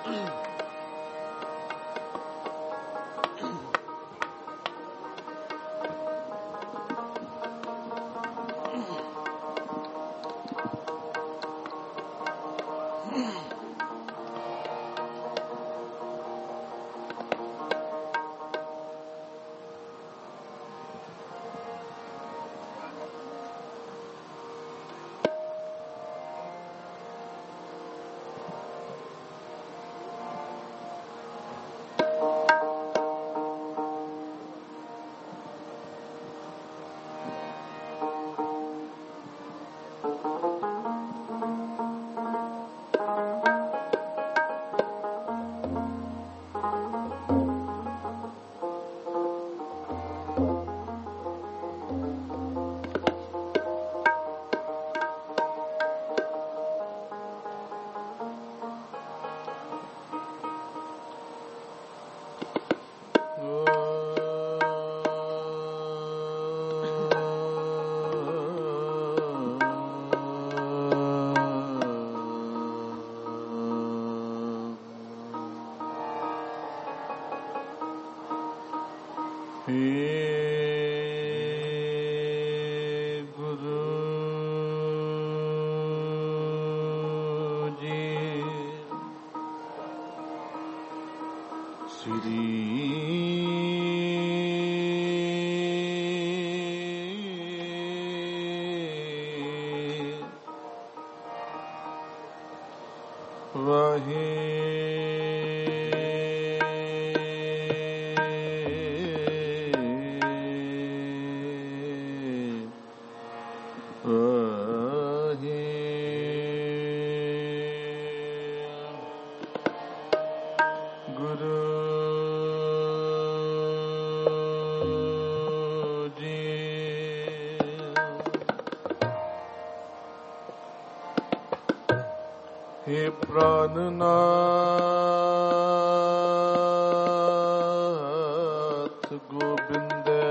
ਪ੍ਰਾਨਨਾਥ ਗੋਬਿੰਦੈ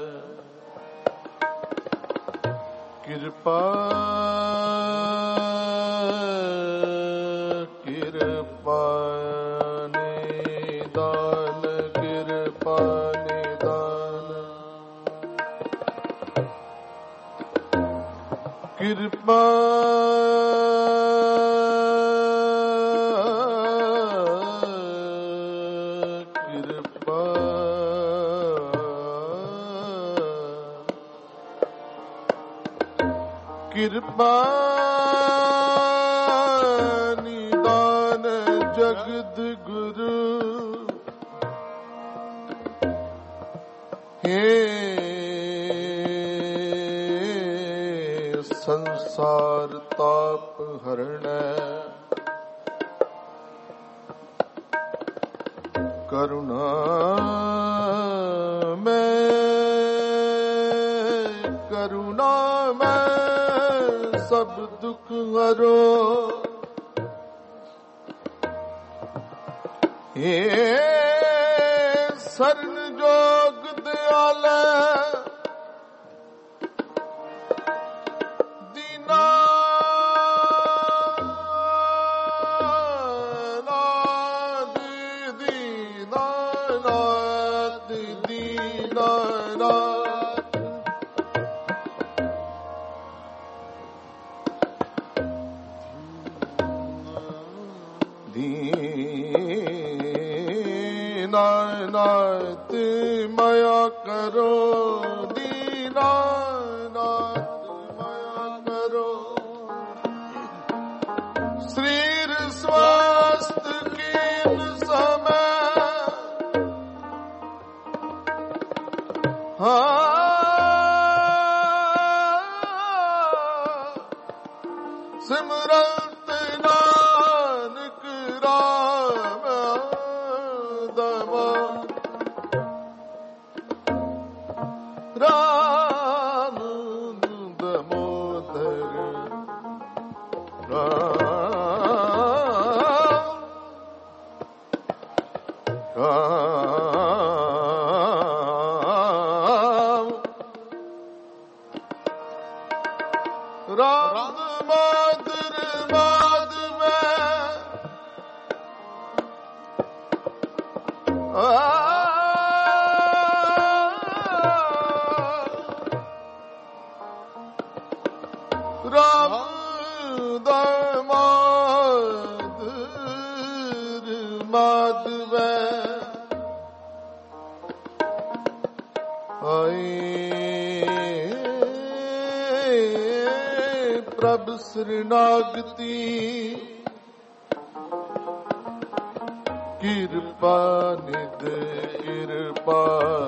ਕਿਰਪਾ ਕਿਰਪਾ ਨਿਦਾਨ ਕਿਰਪਾ ਨਿਦਾਨ ਕਿਰਪਾ ਕਿਰਪਾ ਨਿਦਾਨ ਜਗਤ ਗੁਰੂ ਹੇ ਸੰਸਾਰ ਤਾਪ ਹਰਣੈ ਕਰੁਣਾ ਮੈਂ ਸਭ ਦੁਖ ਹਰੋ ਏ ਸਰਨ ਜੋਗ ਦਿਆਲੈ ਦੀਨਾ ਨਾਦ ਦੀਨਾ ਨਾਦ ਦੀਨਾ ਦੀਨਾਨਾਥ ਮਾਇਆ ਕਰੋ ਦੀਨਾਨਾਥ ਮਾਇਆ ਕਰੋ ਸਰੀਰ ਸਵਾਸਥ ਕੀਨ ਸਮੈ ਸਿਮਰਤ ਨਾਨਕ ਰਾਮ ਰਾਮ ਦਮੋਦਰ ਰਾਮ ਮਾਦਰ ਮਾਧਵੈ ਰਾਮ ਦਾਮਾਦ ਮਾਧਵੈ ਆਏ ਪ੍ਰਭ ਸਰਨਾਗਤੀ ਕਿਰਪਾ ਨਿਧ ਕਿਰਪਾ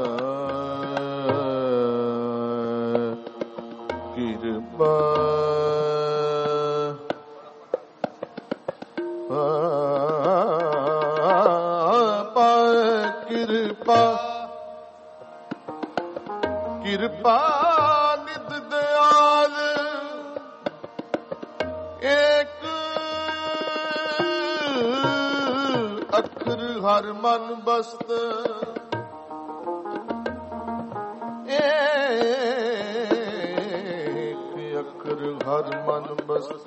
ਕਿਰਪਾ ਕਿਰਪਾ ਕਿਰਪਾ ਨਿਧ ਦਿਆਲ ਏਕ ਅੱਖਰ ਹਰ ਮਨ ਬਸਤ ਏਕ ਅੱਖਰ ਹਰ ਮਨ ਬਸਤ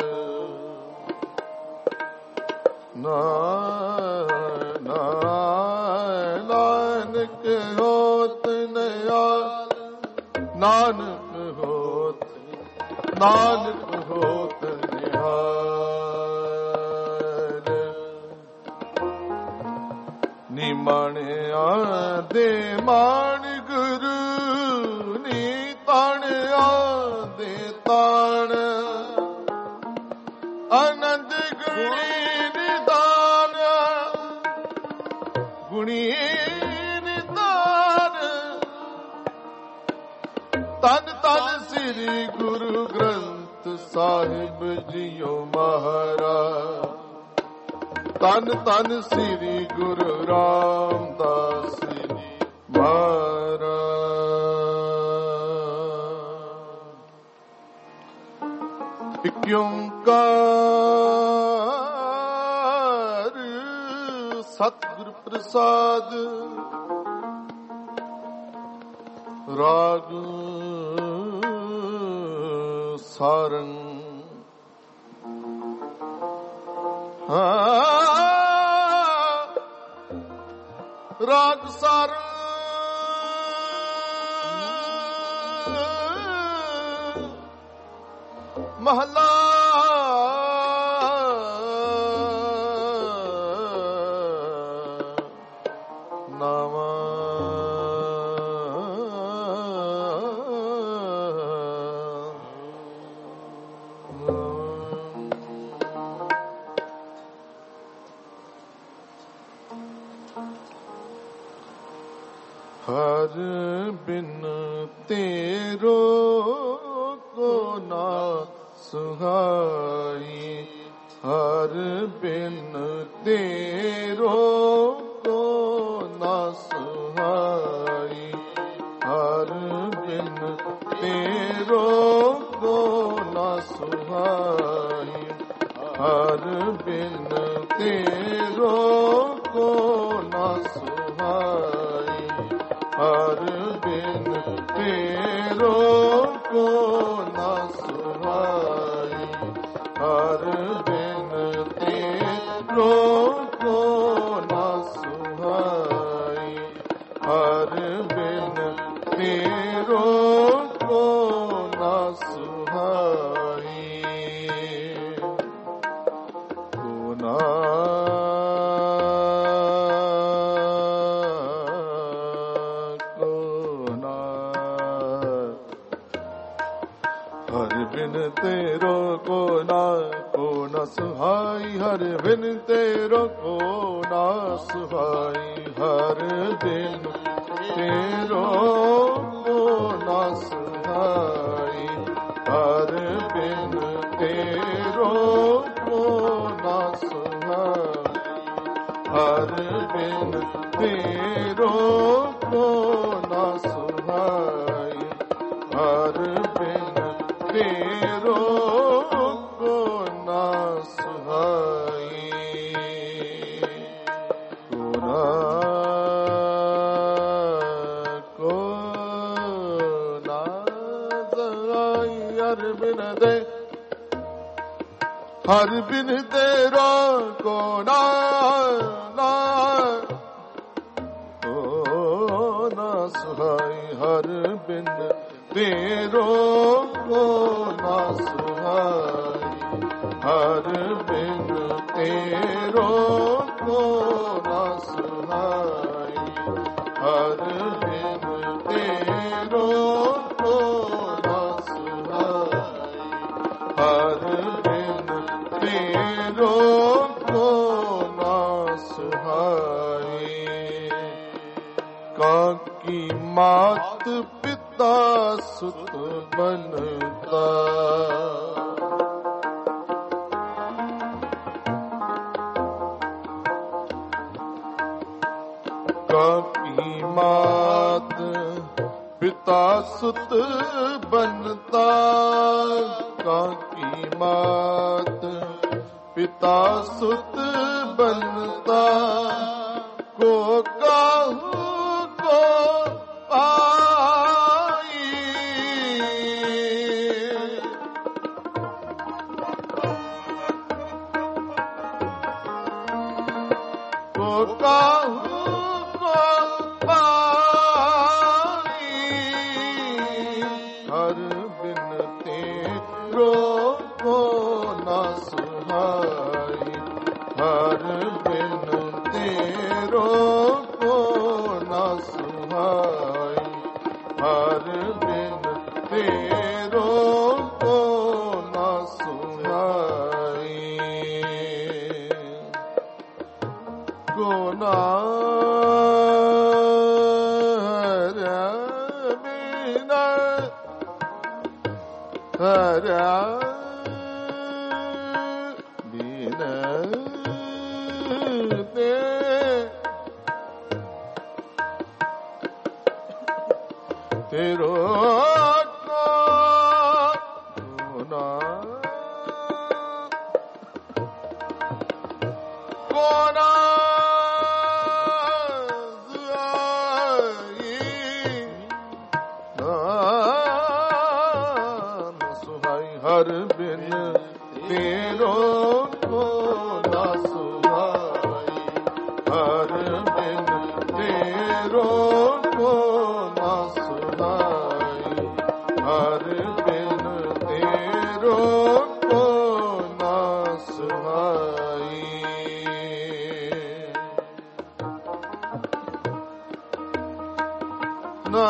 ਨਾਨਕ ਹੋਤ ਨਿਹਾਲ ਨਾਨਕ ਹੋਤ ਨਿਹਾਲ ਨਿਮਾਣਿਆ ਦੇ ਮਾਣ ਗੁਰੂ ਨੀ ਤਾਣਿਆ ਦੇ ਤਾਣ ਆਨੰਦ ਗੁਣੀ ਨਿਦਾਨ ਗੁਣੀ ਨਿਦਾਨ ਤਨ ਤਨ ਸ੍ਰੀ ਗੁਰੂ ਗ੍ਰੰਥ ਸਾਹਿਬ ਜੀਓ ਮਹਾਰਾਜ ਤਨ ਤਨ ਸ੍ਰੀ ਗੁਰੂ ਰਾਮਦਾਸ ਜੀ ਮਹਾਰਾਜ। ਇਕ ਓੰਕਾਰ ਸਤਿਗੁਰ ਪ੍ਰਸਾਦ ਰਾਗ ਸਾਰੰਗ ਰਾਗ ਸਾਰੰਗ ਮਹਲਾ ਨਾਵਾ ਹਰ ਬਿਨ ਤੇਰੋ ਕੋ ਨਾ ਸੁਹਾਈ ਹਰ ਬਿਨ ਤੇਰੋ ਕੋ ਨਾ ਸੁਹਾਈ ਹਰ ਬਿਨ ਤੇਰੋ ਕੋ ਨਾ ਸੁਹਾਈ ਹਰ ਬਿਨ ਤੇਰੋ ਕੋ ਨਾ ਸੁਹਾਈ ਹਰ ਬਿਨ ਤੇਰੋ ਕੋ ਨਾ ਸੁਹਾਈ ਹਰ ਬਿਨ ਤੇਰੋ ਕੋ ਨਾ ਸੁਹਾਈ ਹਰ ਬਿਨ ਤੇਰੋ ਕੋ ਨਾ ਸੁਹਾਈ ਕੋ ਨਾ ਤੇਰੋ ਕੋ ਨਾ ਸੁਹਾਈ ਹਰ ਬਿਨ ਤੇਰੋ ਕੋ ਨਾ ਸੁਹਾਈ ਹਰ ਬਿਨ ਤੇਰੋ ਕੋ ਨਾ ਸੁਹਾਈ ਹਰ ਬਿਨ ਤੇਰੋ ਕੋ ਨਾ ਸੁਹਾਈ ਹਰ ਬਿਨ ਤੇਰੋ ਕੋ ਨਾ ਸੁਹਾਈ ਹਰ ਬਿਨ ਤੇਰੋ ਕੋ ਨਾ ਸੁਹਾਈ ਕੋ ਨਾ ਸੁਹਾਈ ਹਰ ਬਿਨ ਤੇਰੋ ਕੋ ਨਾ ਸੁਹਾਈ ਹਰ ਬਿਨ ਤੇਰੋ ਕੋ ਨਾ ਸੁਹਾਈ, ਹਰ ਬਿਨ ਤੇਰੋ ਕੋ ਨਾ ਸੁਹਾਈ, ਹਰ ਬਿਨ ਤੇਰੋ ਕੋ ਨਾ ਸੁਹਾਈ, ਹਰ ਬਿਨ ਤੇਰੋ ਕੋ ਨਾ ਸੁਹਾਈ। ਕਾਕੀ ਮਾਤ ਪਿਤਾ ਸੁਤ ਬਨਤਾ, ਕਾਕੀ ਮਾਤ ਪਿਤਾ ਸੁਤ ਬਨਤਾ, ਕਾਕੀ ਮਾਤ ਪਿਤਾ ਸੁਤ ਬਨਤਾ, ਕੋ ਕਾਹੂ ਕੋ ਆਈ, ਕੋ ਕਾਹੂ ਕੋ ਪਾਈ, ਹਰ ਬਿਨ ਤੇਰੋ ਕੋ ਨਾ ਸੁਹਾਈ, ਹਰ ਬਿਨ ਤੇਰੋ ਕੋ ਨਾ ਸੁਹਾਈ, ਹਰ ਬਿਨ ਤੇਰੋ ਕੋ ਨਾ ਸੁਹਾਈ, ਕੋ ਨਾ ਹਰਿਆ ਬਿਨ ਤੇ ਤੇਰੋ ਕੋ ਨਾ ਹਰ ਬਿਨ ਤੇਰੋ ਕੋ ਨਾ ਸੁਹਾਈ, ਹਰ ਬਿਨ ਤੇਰੋ ਕੋ ਨਾ ਸੁਹਾਈ, ਹਰ ਬਿਨ ਤੇਰੋ ਕੋ ਨਾ ਸੁਹਾਈ। ਨਾ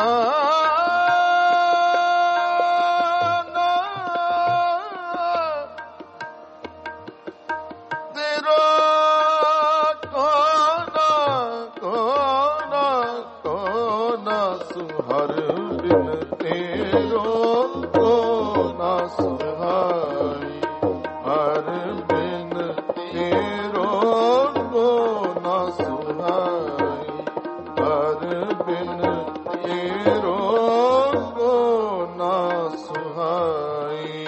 ਹਰ ਬਿਨ ਤੇਰੋ ਕੋ ਨਾ ਸੁਹਾਈ, ਹਰ ਬਿਨ ਤੇਰੋ ਕੋ ਨਾ ਸੁਹਾਈ, ਹਰ ਬਿਨ ਤੇਰੋ ਕੋ ਨਾ ਸੁਹਾਈ।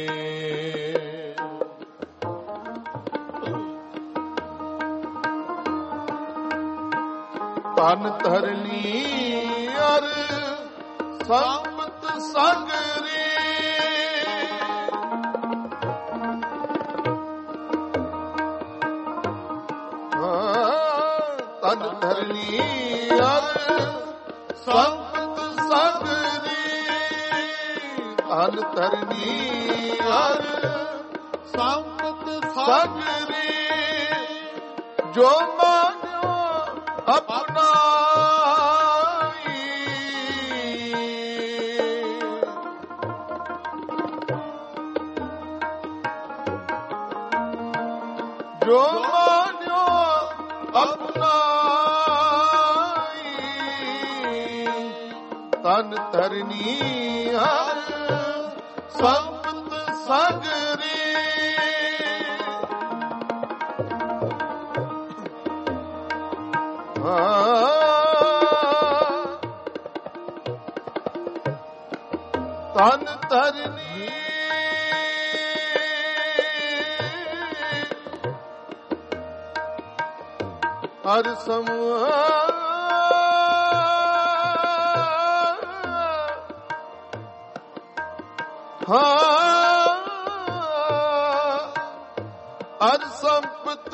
ਤਨ ਧਰਨੀ ਅਰ ਸੰਪਤ ਸਾਗਰੀ, ਤਨ ਧਰਨੀ ਅਰ ਸੰਪਤ ਸਾਗਰੀ, ਤਨ ਧਰਨੀ ਅਰ ਸੰਪਤ ਸਾਗਰੀ, ਜੋ ਮਾਨਿਓ ਆਪਣਾ ਜੋ ਮਾਨਿਓ ਆਪਣਾਈ, ਤਨ ਧਰਨੀ ਹਰ ਸੰਪਤ ਸਾਗਰੀ, ਤਨ ਧਰਨੀ ਹਰ ਸਮੂਹ ਹਰ ਸੰਪਤ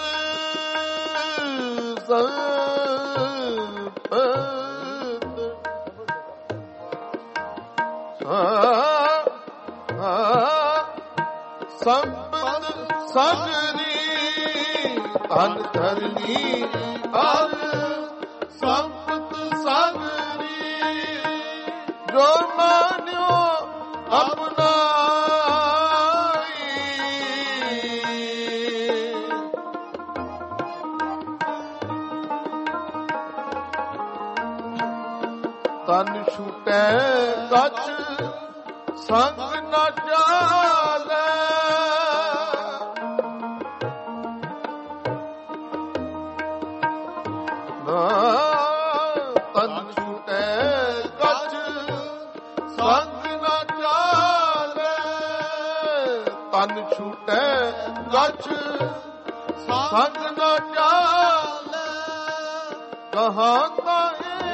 ਸੰਪਤ ਸੰਪਤ ਸਗਰੀ ਧਨ ਧਰਨੀ ਹਰ ਸੰਪਤ ਸਗਰੀ ਜੋ ਮਾਨਿਓ ਆਪਣਾਈ ਤਨ ਛੁਟੈ ਗਚ ਸੰਗ ਨ ਜਾਲੈ ਤਨ ਛੁਟੈ ਗਚ ਸੰਗ ਨ ਜਾਲੈ ਤਨ ਛੁਟੈ ਗਚ ਸੰਗ ਨ ਜਾਲੈ ਕਹਾਂ ਤਾਹੇ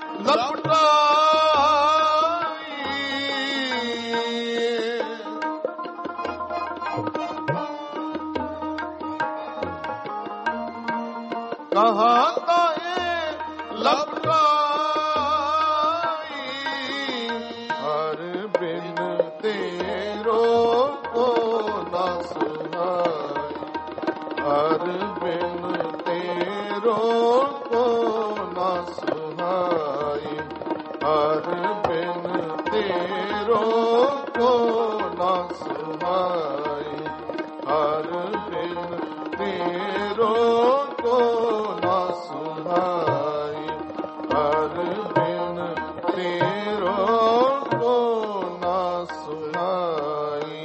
ਲਪਟਾਈ ਕਹਾਂ ਤਾਹੇ ਲਪਟਾਈ ਹਰ ਬਿਨ ਤੇਰੋ ਕੋ ਨਾ ਸੁਹਾਈ ਹਰ ਬਿਨ ਤੇਰੋ ਕੋ ਨਾ ਸੁਹਾਈ ਹਰ ਬਿਨ ਤੇਰੋ ਕੋ ਨਾ ਸੁਹਾਈ ਹਰ ਬਿਨ ਤੇਰੋ ਕੋ ਨਾ ਸੁਹਾਈ ਹਰ ਬਿਨ ਤੇਰੋ ਕੋ ਨਾ ਸੁਹਾਈ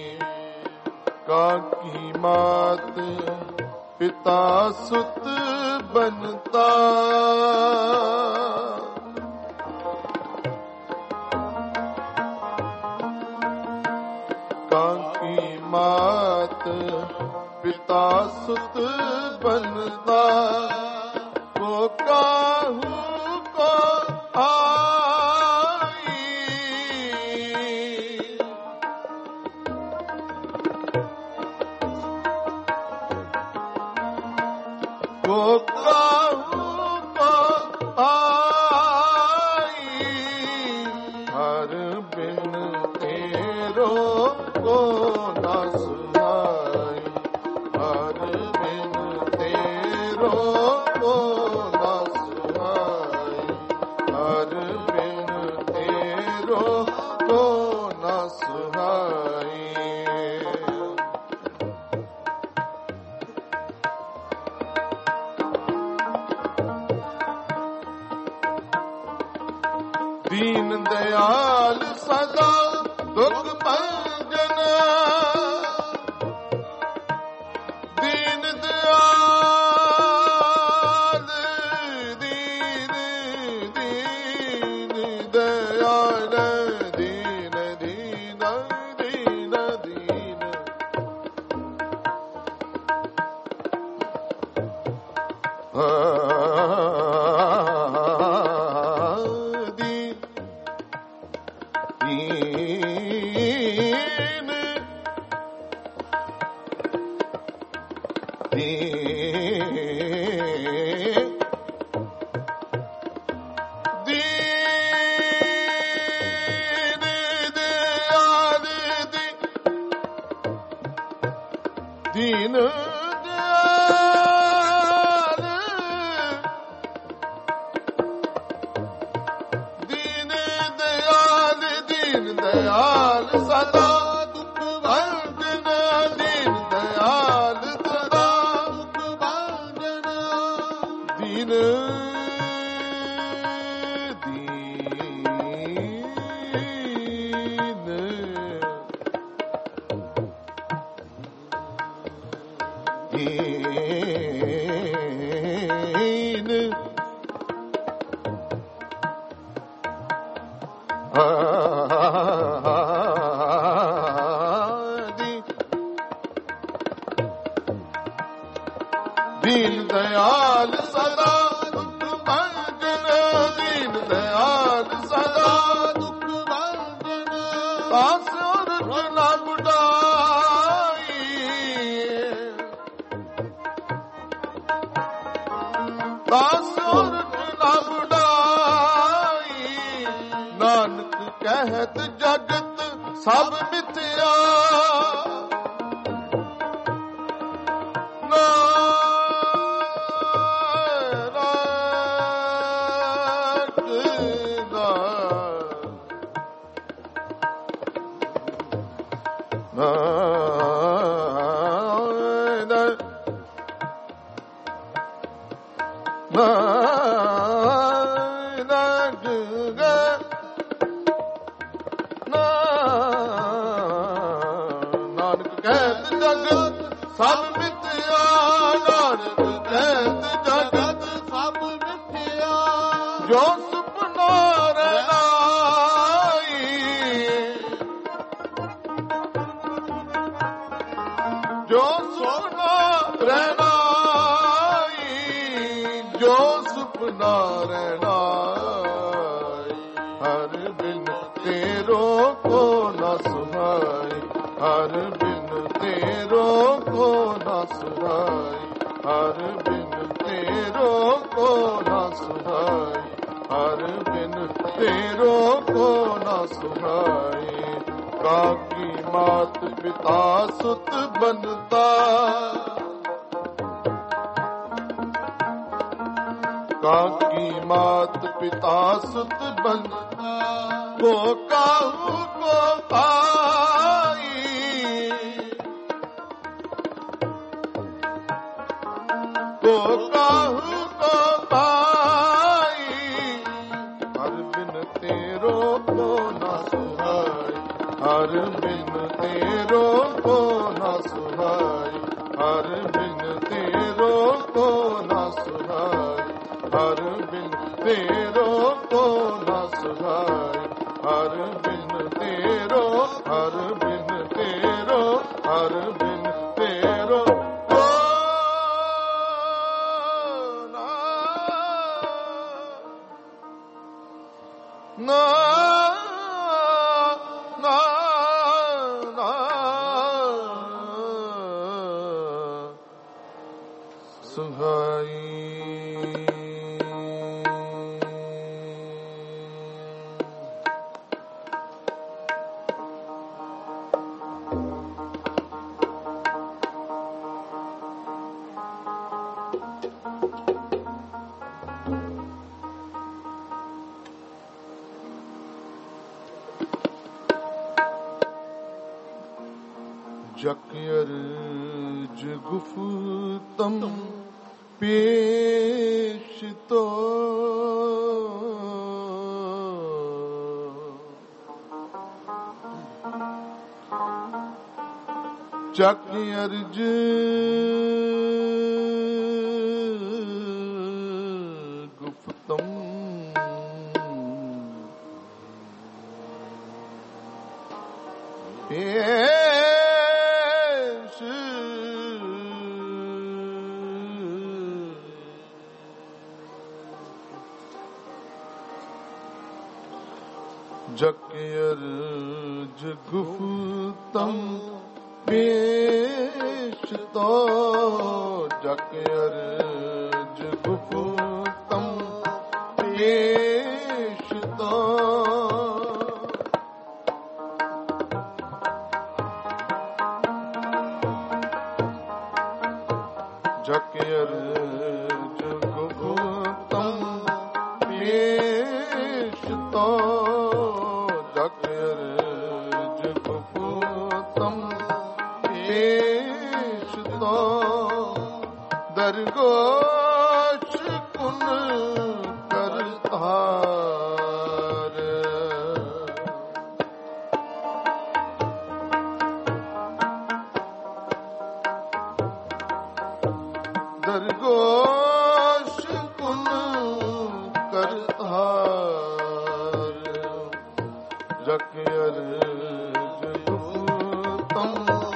ਕਾਕੀ ਮਾਤ ਪਿਤਾ ਸੁਤ ਬਨਤਾ ਕਾਕੀ ਮਾਤ ਪਿਤਾ ਸੁਤ ਬਨਤਾ ਕੋ ਕਾਹੂ ਕੋ ਆਈ ਕੋ ਕਾਹੂ ਕੋ ਆਈ ਹਰ ਬਿਨ ਤੇਰੋ ਕੋ ਨਾ ਸੁਹਾਈ ਹਰ ਬਿਨ ਤੇਰੋ ਕੋ ਨਾ ਸੁਹਾਈ ਹਰ ਬਿਨ ਤੇਰੋ ਕੋ ਨਾ ਸੁਹਾਈ ਦੀਨ ਦਿਆਲ ਸਦਾ ਦੁਖ ਭੰਜਨ ਦੀਨ ਦਿਆਲ ਦੀਨ ਦਿਆਲ ਦੀਨ ਦੀਨ ਦੀਨ ਦੀਨ ਦੀਨ ਦਿਆਲ ਦੀਨ ਦਿਆਲ ਦੀਨ ਦਿਆਲ ਸਦਾ ਦੁਖ ਭੰਜਨ ਦੀਨ ਦਿਆਲ ਸਦਾ ਦੁਖ ਭੰਜਨ ਦੀਨ ਦੀਨ ਦਿਆਲ ਸਦਾ ਦੁਖ ਭੰਜਨ ਦੀਨ ਦਿਆਲ ਸਦਾ ਦੁਖ ਭੰਜਨ ਤਾਸਿਉ ਰਚਨਾ ਗੁਡਾਈ ਤਾਸਿਉ ਰਚਨਾ ਗੁਡਾਈ ਨਾਨਕ ਕਹਿਤ ਜਗਤ ਸਭ ਮਿਥਿਆ ਕਹਿਤ ਜਗਤ ਸਭ ਮਿਥਿਆ, ਨਾਨਕ ਕਹਿਤ ਜਗਤ ਸਭ ਮਿਥਿਆ। ਜੋ ਸੁਪਨਾ ਰਨਾਈ, ਜੋ ਸੁਪਨਾ ਰਨਾਈ, ਜੋ ਸੁਪਨਾ ਰਨਾਈ। ਹਰ ਬਿਨ ਤੇਰੋ ਕੋ ਨਾ ਸੁਹਾਈ, ਹਰ ਬਿਨ ਤੇਰੋ ਕੋ ਨਾ ਸੁਹਾਈ, ਹਰ ਬਿਨ ਤੇਰੋ ਕੋ ਨਾ ਸੁਹਾਈ, ਹਰ ਬਿਨ ਤੇਰੋ ਕੋ ਨਾ ਸੁਹਾਈ। ਕਾਕੀ ਮਾਤ ਪਿਤਾ ਸੁਤ ਬਨਤਾ, ਕਾਕੀ ਮਾਤ ਪਿਤਾ ਸੁਤ ਬਨਤਾ। ਕੋ ਕਾਹੂ ਕੋ ਪਾਈ, ਕੋ ਕਾਹੂ ਕੋ ਪਾਈ। ਹਰ ਬਿਨ ਤੇਰੋ ਕੋ ਨਾ ਸੁਹਾਈ, ਹਰ ਬਿਨ ਤੇਰੋ ਕੋ ਨਾ ਸੁਹਾਈ, ਹਰ ਬਿਨ ਤੇਰੋ ਕੋ ਨਾ ਸੁਹਾਈ, ਹਰ ਬਿਨ ਤੇਰੋ ਕੋ ਨਾ ਸੁਹਾਈ, ਹਰ ਬਿਨ ਤੇਰੋ, ਹਰ ਬਿਨ ਤੇਰੋ, ਹਰ ਬਿਨ ਤੇਰੋ ਕੋ ਨਾ ਨਾ ਨਾ ਸੁਹਾਈ। ਜਕ ਅਰਜ ਗੁਫਤਮ ਪੇਸ਼ ਤੋ, ਜਕ ਅਰਜ ਗੁਫਤਮ ਜਕ ਅਰਜ ਗੁਫਤਮ ਪੇਸ਼ ਤੋ, ਜਕ ਅਰਜ ਗੁਫਤਮ ਪੇਸ਼ ਤੋ। ਜਕ ਅਰਜ ਗੁਫਤਮ ਪੇਸ਼ ਤੋ, ਜਕ ਅਰਜ ਗੁਫਤਮ ਪੇਸ਼ ਤੋ। ਦਰਗੋਸ਼ ਕੁਨ ਕਰਤਾਰ, ਦਰਗੋਸ਼ ਕੁਨ ਕਰਤਾਰ। ਜਕ ਅਰਜ ਗੁਫਤਮ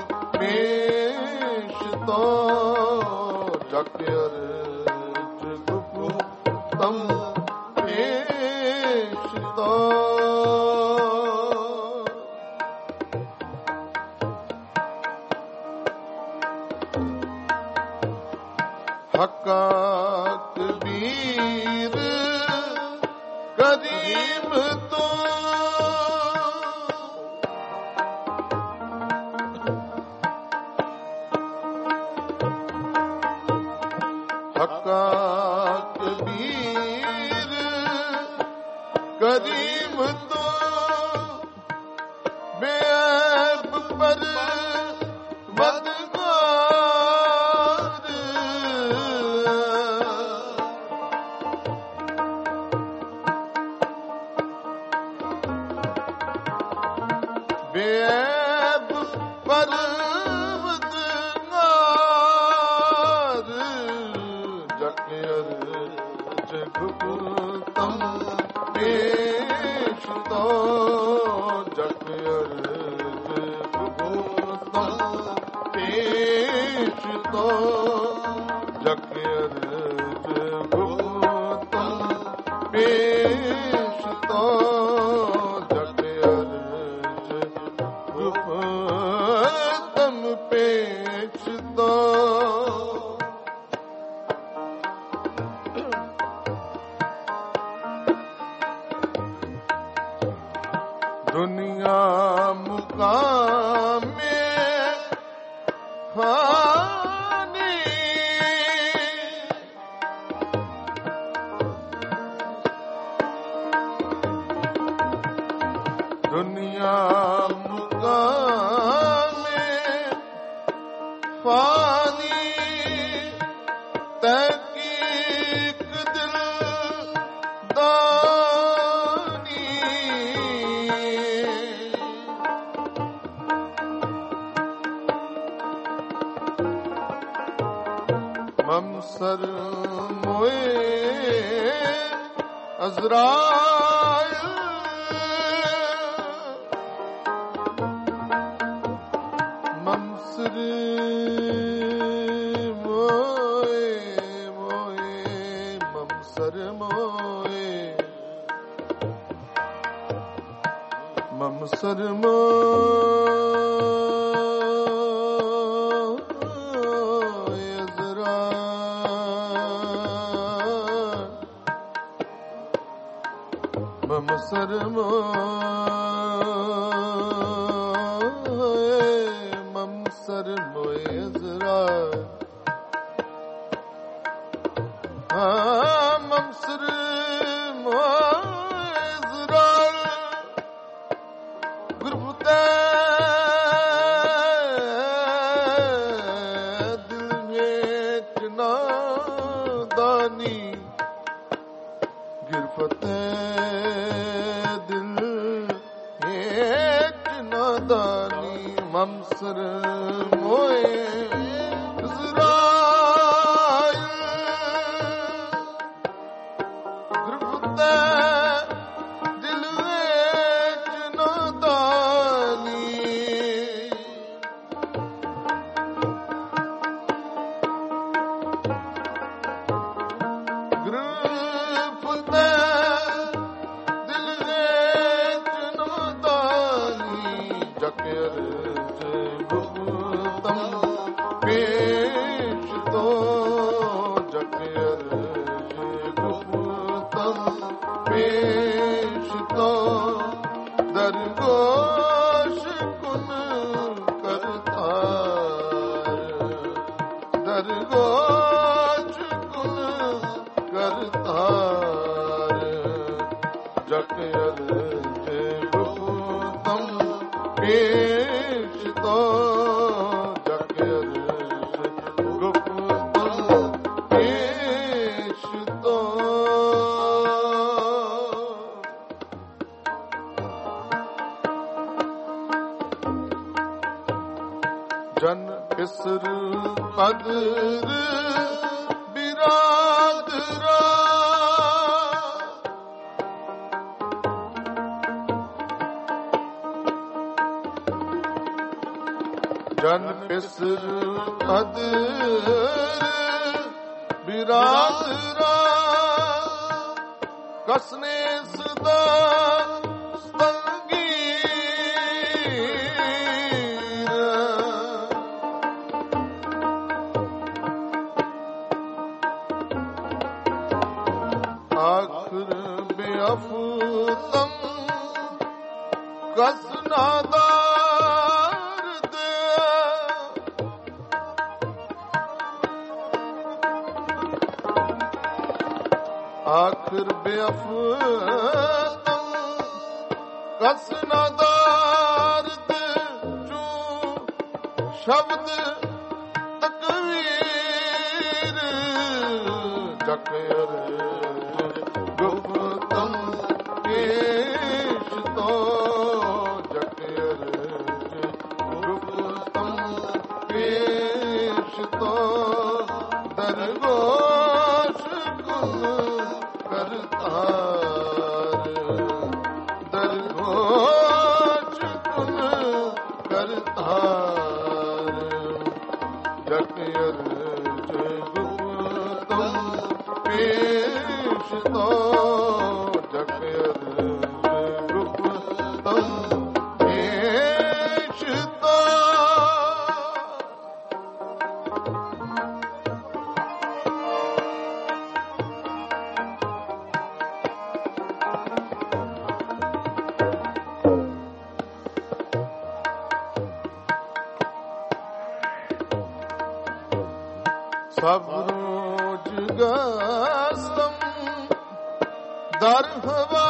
ਪੇਸ਼ ਤੋ, ਜਕ ਅਰਜ ਗੁਫਤਮ ਪੇਸ਼ ਤੋ। ਹੱਕਾ ਕਬੀਰ ਕਰੀਮ ਤੋਂ, ਹੱਕਾ ਕਬੀਰ ਕਰੀਮ ਤੋਂ। ਬੇਅਬ ਪਰ ਮਦਗਾਰ, ਬੇਅਬ ਪਰ ਪੇਸ਼ ਤੋ ਜਗ ਅਰਜ ਗੁਪਤਮ ਪੇਸ਼ ਤੋ ਜਗ ਅਰਜ ਗੁਪਤਮ ਪੇਸ਼ ਤੋ ਦੁਨੀਆ ਮੁਕਾਮੇ ਫਾਨੀ ਦੁਨੀਆ ਮੁਕਾਮੇ ਫਾਨੀ ਤਹਿਕੀਕ ਦਿਲ ਦਾਨੀ ਮਮਸਰ ਮੋਏ ਅਜ਼ਰਾਇਲ ਮਮਸਰ ਮੋਏ ਮੋਏ ਮਮਸਰ ਮੋਏ ਮਮਸਰ ਮੋਏ ਅਜ਼ਰਾਇਲ ਮਮਸਰ ਮੋਏ ਮਮਸਰ ਮੋਏ ਅਜ਼ਰਾਇਲ ਮਮਸਰ ਮੋਏ ਅਜ਼ਰਾਇਲ ਗੁਰਬਤੇ ਦਿਲ ਵਿੱਚ ਨਾਦਾਨੀ ਗਿਰਫਤੇ ਦਿਲ ਵਿੱਚ ਨਾਦਾਨੀ ਮਮਸਰ ਮੋਏ ਇਜ਼ਰਾਇਲ ਗੁਰਬਤੇ ਦਿਲ ਵਿੱਚ ਨਾਦਾਨੀ ਗੁਰਬਤੇ ਦਿਲ ਵਿੱਚ ਨਾਦਾਨੀ ਜਗ ਅਰਜ ਗੁਪਤਮ ਪੇਸ਼ ਤੋ ਜਗ ਅਰਜ ਗੁਪਤਮ ਪੇਸ਼ ਤੋ ਦਰਗੋਸ਼ ਕੁਨ ਕਰਤਾਰ ਦਰਗੋਸ਼ ਕੁਨ ਕਰਤਾਰ ਜਗ ਅਰਜ ਗੁਪਤਮ ਪੇਸ਼ ਤੋ ਜਗ ਅਰਜ ਗੁਪਤਮ ਪੇਸ਼ ਤੋ ਜਨ ਇਸਰ ਕਦਰ ਬਿਰਾਦਰਾ ਜਨ ਇਸਰ ਕਦਰ ਬਿਰਾਦਰਾ ਕਸਨੇ ਸਦਾ ਆਖਰ ਬੇਅਫਤਮ ਕਸ ਨਾਦਾਰ ਦੇ ਆਖਰ ਬੇਅਫਤਮ ਕਸ ਨਾਦਾਰ ਦੇ ਜੋ ਸ਼ਬਦ ਤਕਵੀਰ ਜਗ ਅਰਜ ਗੁਪਤਮ ਪੇਸ਼ ਤੋ ਜਗ ਅਰਜ ਗੁਪਤਮ ਪੇਸ਼ ਤੋ ਦਰਗੋਸ਼ ਕੁਨ ਕਰਤਾਰ ਦਰਗੋਸ਼ ਕੁਨ ਕਰਤਾਰ ਜਗ ਅਰਜ ਗੁਪਤਮ ਪੇਸ਼ ਤੋ ਜਗ ਅਰਜ ਗੁਪਤਮ ਪੇਸ਼ ਤੋ ਸਭ ਰੋਜ ਗਸਤਮ ਦਰ ਹਵਾ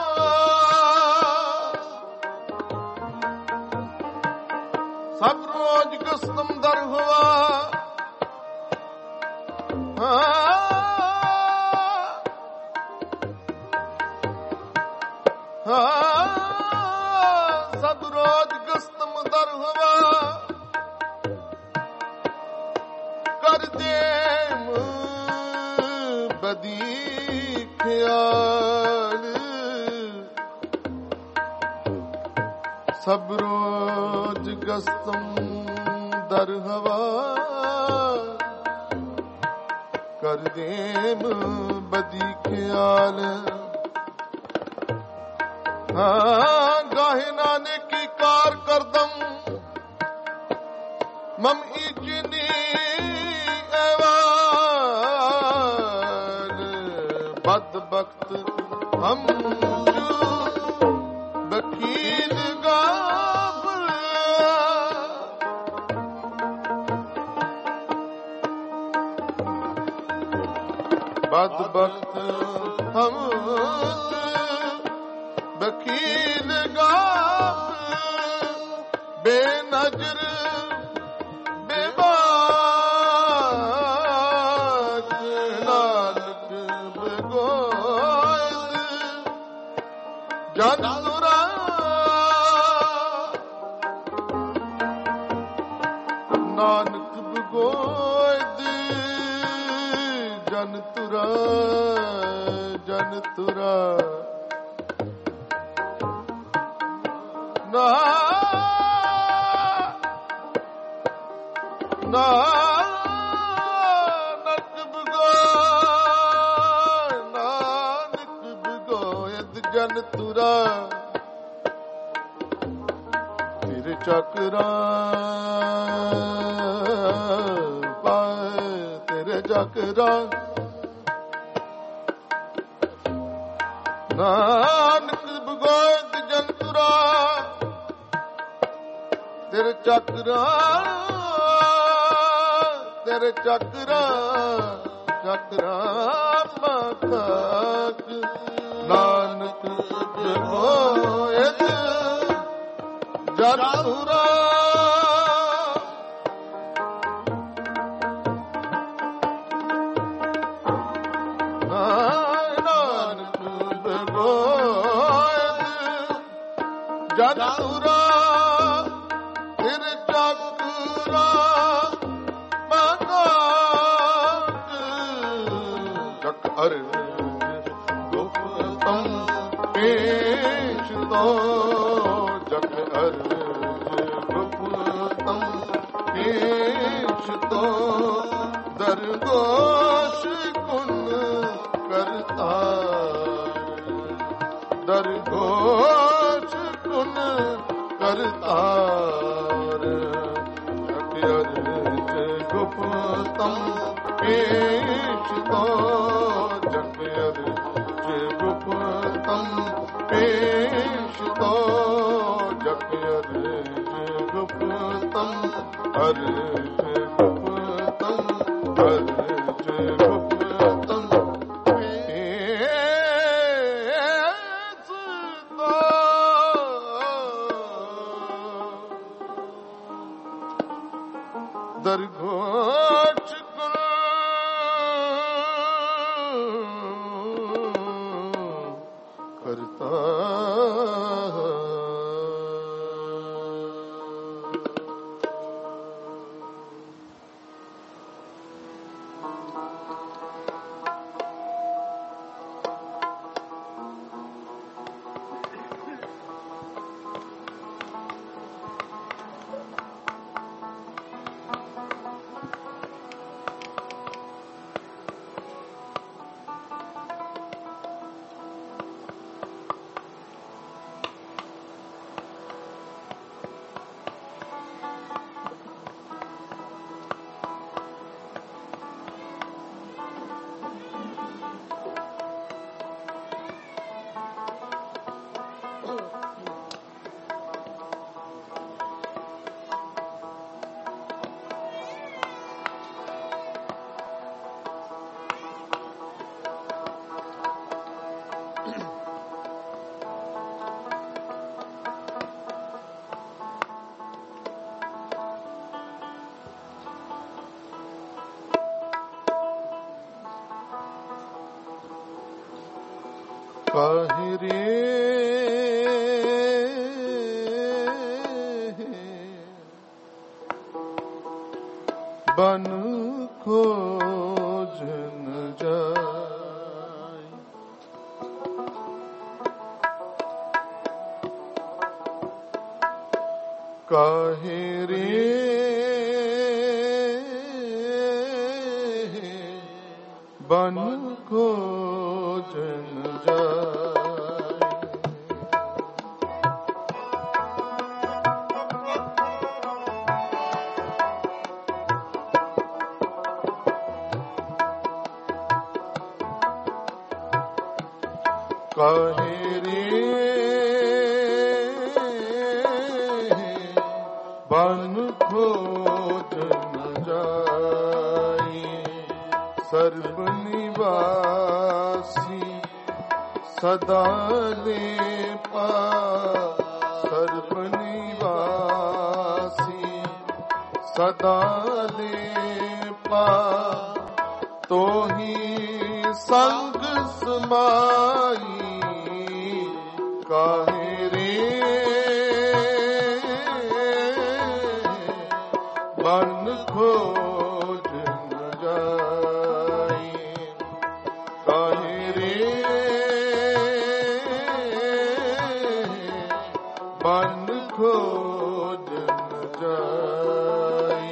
ਸਭ ਰੋਜ ਗਸਤਮ ਦਰ ਹਵਾ ਸਭ ਰੋਜ ਗਸਤਮ ਦਰ ਹਵਾ ਬਦੀ ਖਿਆਲ ਸਭ ਰੋਜ ਗਸਤਮ ਦਰ ਹਵਾ ਕਰਦੇਮ ਬਦੀ ਖਿਆਲ ਗਾਹੇ ਨਾਨਕੀ ਕਾਰ ਕਰਦਮ ਮਮ ਇਜਨੀ ਬਦ ਬਖਤ ਹਮ ਬਖੀਲ ਗਾਫਲ ਬਦ ਬਖਤ ਹਮ ਬਖੀਲ ਗਾਫਲ ਬੇਨਜ਼ਰ ਜਨ ਤੁਰਾ ਨਾਨਕ ਬਗੋਇਦ ਜਨ ਤੁਰਾ ਜਨ ਤੁਰਾ ਜਨ ਤੁਰਾ ਫਿਰ ਚੱਕਰਾਂ ਪਾਏ ਤੇਰੇ ਚੱਕਰਾਂ ਨਾਨਕ ਬਗੋਇਦ ਜਨ ਤੁਰਾ ਤੇਰੇ ਚੱਕਰਾਂ ਮਖਾਕ ਨਾਨਕ ਜਗੋਇਦ ਜਨ ਤੁਰਾ ਨਾਨਕ ਜਗੋਇਦ ਜਨ ਤੁਰਾ ਫਿਰ ਚੱਕਰਾ ਮਖਾਕ ਜਗ ਅਰਜ ਪੇਸ਼ ਤੋ ਜਗ ਅਰਜ ਗੁਪਤਮ ਪੇਸ਼ ਤੋ ਦਰਗੋਸ਼ ਕੁਨ ਕਰਤਾਰ ਦਰਗੋਸ਼ ਕੁਨ ਕਰਤਾਰ ਜਗ ਅਰਜ ਗੁਪਤਮ ਪੇਸ਼ ਤੋ ਜਗ ਅਰਜ ਗੁਪਤਮ ਪੇਸ਼ ਤੋ ਜਗ ਅਰਜ ਗੁਪਤਮ ਅਰਜ ਗੁਪਤਮ ਅਰਜ ਗੁਪਤਮ ਪੇਸ਼ ਤੋ ਦਰਗੋਸ਼ ਕਰਤਾ ਕਾਹੇ ਰੇ ਬਨ ਖੋਜਨ ਜਾਏ। ਕਾਹੇ ਰੇ ਬਨ ਖੋਜਨ ਜਾਏ। ਕਾਹੇ ਰੇ ਬਨ ਖੋਜਨ ਜਾਏ। ਸਰਬ ਨਿਵਾਸੀ ਸਦਾ ਲੇਪਾ। ਸਰਬ ਨਿਵਾਸੀ ਸਦਾ ਲੇਪਾ। ਤੋਹੀ ਸੰਗ ਸਮਾਈ। ਕਾਹੇ ਰੇ ਬਨ ਖੋਜਨ ਜਾਏ। ਕਾਹੇ ਰੇ ਬਨ ਖੋਜਨ ਜਾਏ।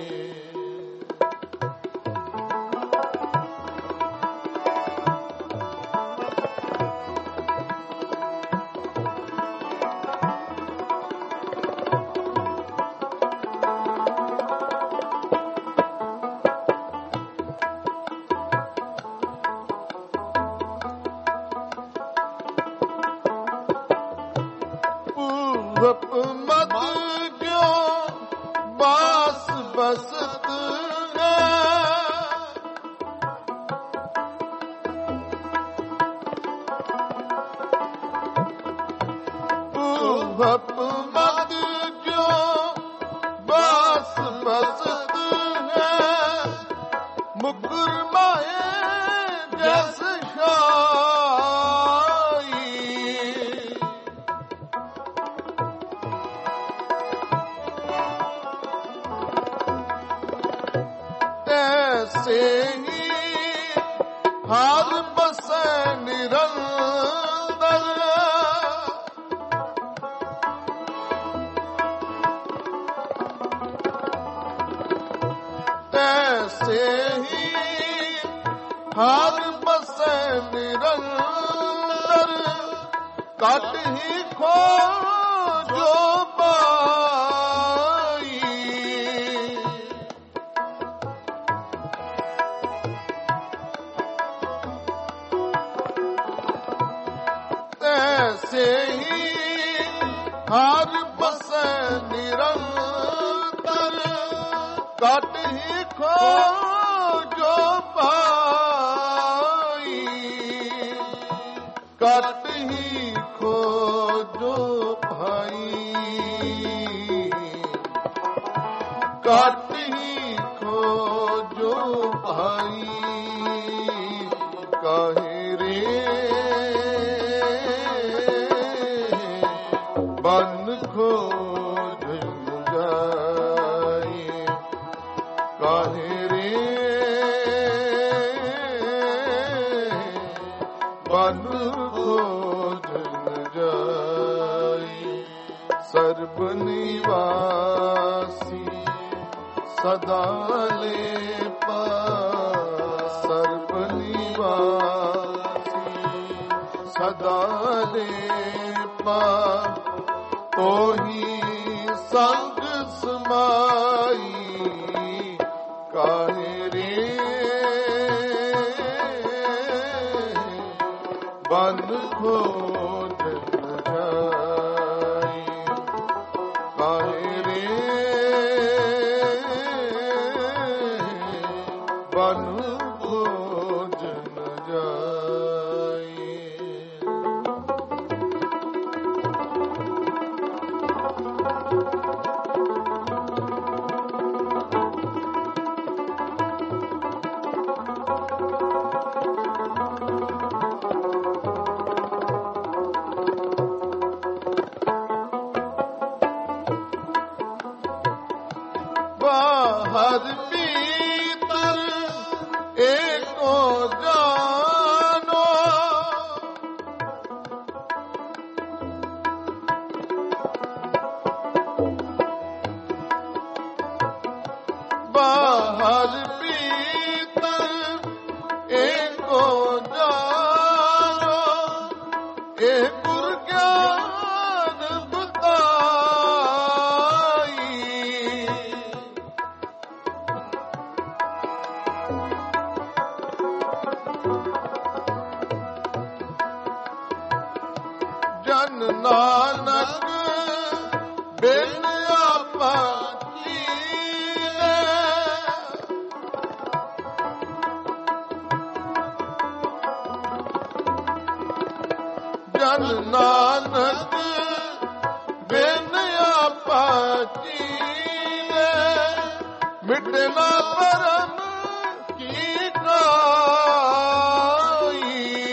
ਵਪ ਮਤ ਕਿਉ ਬਾਸ ਬਸਤ ਹੈ। ਵਪ ਮਤ ਕਿਉ ਬਾਸ ਬਸਤ ਹੈ। ਮੁਕਰ ਮਾਏ ਜਸ ਸ਼ਾਈ। ਤੈਸੇ ਹੀ ਹਰ ਬਸੈ ਨਿਰੰਦਰ। ਤੈਸੇ ਹੀ ਹਰ ਬਸੈ ਨਿਰੰਦਰ। ਘਟ ਹੀ ਖੋਜੋ ਪਾਈ। ਤੈਸੇ ਹੀ ਹਰ ਬਸੈ ਨਿਰੰਤਰ। ਘਟ ਹੀ ਖੋਜੋ ਪਾਈ। ਘਟ ਹੀ ਖੋਜੋ ਭਾਈ। ਘਟ ਹੀ ਖੋਜੋ ਭਾਈ। ਕਾਹੇ ਰੇ ਬਨ ਖੋਜਨ ਜਾਏ। ਕਾਹੇ ਰੇ ਬਨ ਖੋਜਨ ਜਾਏ। ਸਰਬ ਨਿਵਾਸੀ ਸਦਾ ਲੇਪਾ। ਸਰਬ ਨਿਵਾਸੀ ਸਦਾ ਲੇਪਾ। ਤੋਹੀ ਸੰਗ ਸਮਾਈ। ਕਾਹੇ ਰੇ ਬਨ ਖੋਜਨ ਜਾਏ। ਕਾਹੇ ਰੇ ਬਨ ਖੋਜਨ ਜਾਏ। भीतर एको जानो, बाहर भीतर एको जानो, एक गुर ज्ञान बताई। जन नानक बिन आपा कीने, जन नानक बिन आपा कीने, मिटना परम की काई।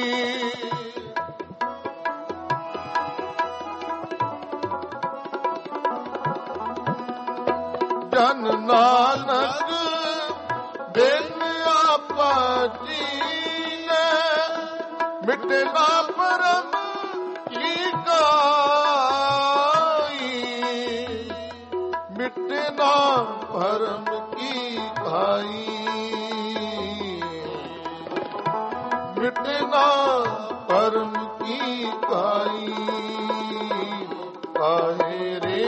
जन नानक बिन आपा कीने, मिटना परम की काई। मिटना परम की काई, मिटना परम की काई। काहे रे